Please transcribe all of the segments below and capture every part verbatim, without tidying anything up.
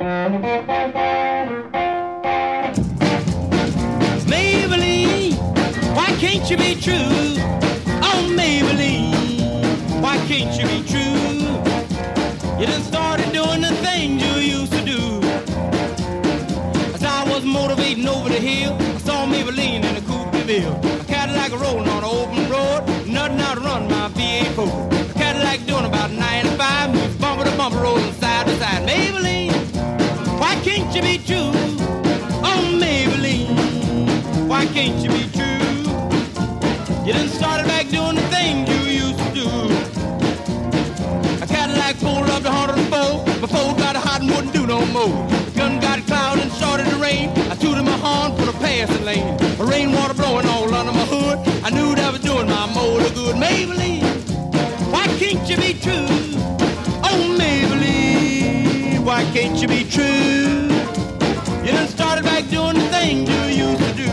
Maybelline, why can't you be true? Oh, Maybelline, why can't you be true? You done started doing the things you used to do. As I was motivating over the hill, I saw Maybelline in a coupe de ville. A Cadillac rolling on an open road, nothing out to run my V eight Ford. A Cadillac doing about ninety-five, moves bumper to bumper, rolling side to side. Maybelline, why can't you be true? Oh, Maybelline, why can't you be true? You done started back doing the things you used to do. A Cadillac pulled up to one hundred four, my Ford got hot and wouldn't do no more. The gun got cloud and started to rain. I tooted my horn for the passing lane. The rainwater blowing all under my hood. I knew that was doing my motor good. Maybelline, why can't you be true? Oh, Maybelline, why can't you be true? You done started back doing the things you used to do.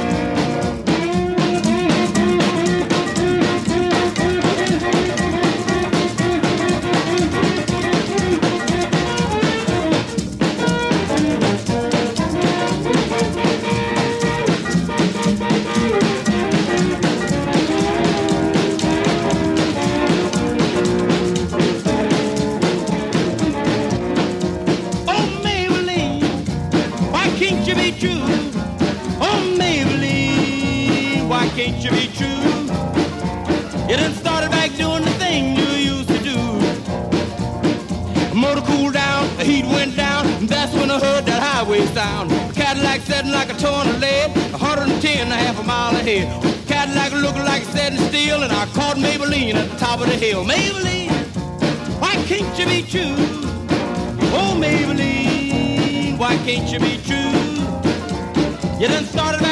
Can't you be true? You done started back doing the thing you used to do. The motor cooled down, the heat went down, and that's when I heard that highway sound. The Cadillac setting like a ton of lead, one hundred ten and a half a mile ahead. The Cadillac looking like it's setting still, and I caught Maybelline at the top of the hill. Maybelline, why can't you be true? Oh, Maybelline, why can't you be true? You done started